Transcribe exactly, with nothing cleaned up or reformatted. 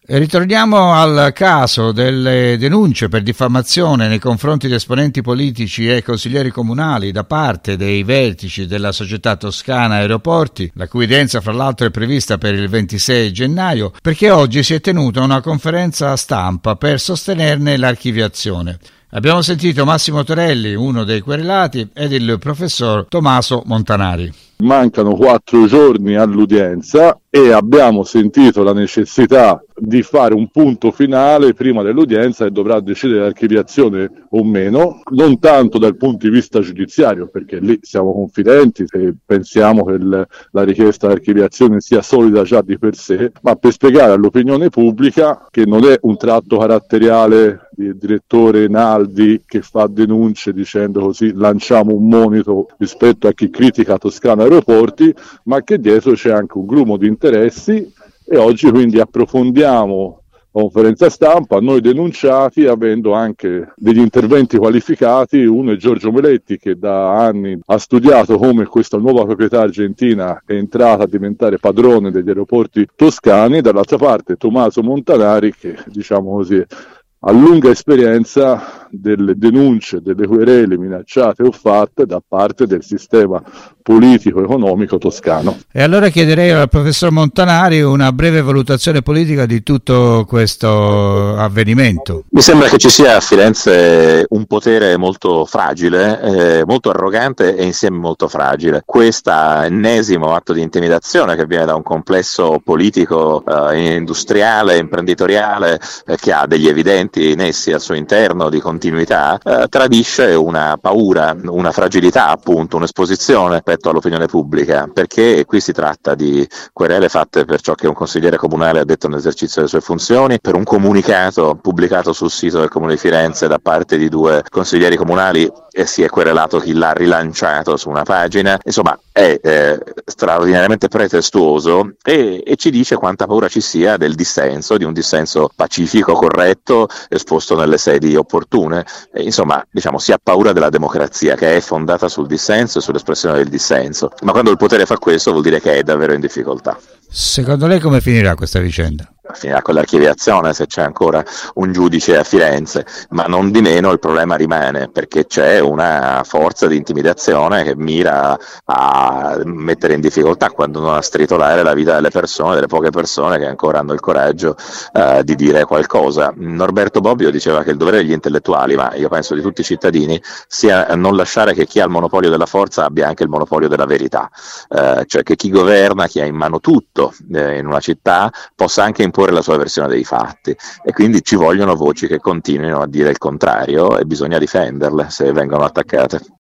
E ritorniamo al caso delle denunce per diffamazione nei confronti di esponenti politici e consiglieri comunali da parte dei vertici della società toscana Aeroporti, la cui udienza fra l'altro è prevista per il ventisei gennaio, perché oggi si è tenuta una conferenza stampa per sostenerne l'archiviazione. Abbiamo sentito Massimo Torelli, uno dei querelati, ed il professor Tommaso Montanari. Mancano quattro giorni all'udienza e abbiamo sentito la necessità di fare un punto finale prima dell'udienza e dovrà decidere l'archiviazione o meno, non tanto dal punto di vista giudiziario, perché lì siamo confidenti e pensiamo che il, la richiesta di archiviazione sia solida già di per sé, ma per spiegare all'opinione pubblica che non è un tratto caratteriale del direttore Naldi che fa denunce dicendo così lanciamo un monito rispetto a chi critica Toscana Aeroporti, ma che dietro c'è anche un grumo di interessi e oggi quindi approfondiamo la conferenza stampa, noi denunciati, avendo anche degli interventi qualificati. Uno è Giorgio Meletti, che da anni ha studiato come questa nuova proprietà argentina è entrata a diventare padrone degli aeroporti toscani, dall'altra parte Tommaso Montanari, che diciamo così ha lunga esperienza delle denunce, delle querele minacciate o fatte da parte del sistema politico-economico toscano. E allora chiederei al professor Montanari una breve valutazione politica di tutto questo avvenimento. Mi sembra che ci sia a Firenze un potere molto fragile, eh, molto arrogante e insieme molto fragile. Questo ennesimo atto di intimidazione che viene da un complesso politico, eh, industriale, imprenditoriale, eh, che ha degli evidenti nessi al suo interno di continuità, eh, tradisce una paura, una fragilità, appunto, un'esposizione rispetto all'opinione pubblica, perché qui si tratta di querele fatte per ciò che un consigliere comunale ha detto nell'esercizio delle sue funzioni, per un comunicato pubblicato sul sito del Comune di Firenze da parte di due consiglieri comunali e si è querelato chi l'ha rilanciato su una pagina. Insomma, è eh, straordinariamente pretestuoso e, e ci dice quanta paura ci sia del dissenso, di un dissenso pacifico, corretto, esposto nelle sedi opportune. E, insomma, diciamo, si ha paura della democrazia, che è fondata sul dissenso e sull'espressione del dissenso. Ma quando il potere fa questo vuol dire che è davvero in difficoltà. Secondo lei come finirà questa vicenda? Finirà con l'archiviazione se c'è ancora un giudice a Firenze, ma non di meno il problema rimane, perché c'è una forza di intimidazione che mira a mettere in difficoltà, quando non a stritolare la vita delle persone, delle poche persone che ancora hanno il coraggio uh, di dire qualcosa. Norberto Bobbio diceva che il dovere degli intellettuali, ma io penso di tutti i cittadini, sia non lasciare che chi ha il monopolio della forza abbia anche il monopolio della verità, uh, cioè che chi governa, chi ha in mano tutto eh, in una città, possa anche imporre la sua versione dei fatti, e quindi ci vogliono voci che continuino a dire il contrario e bisogna difenderle se vengono attaccate.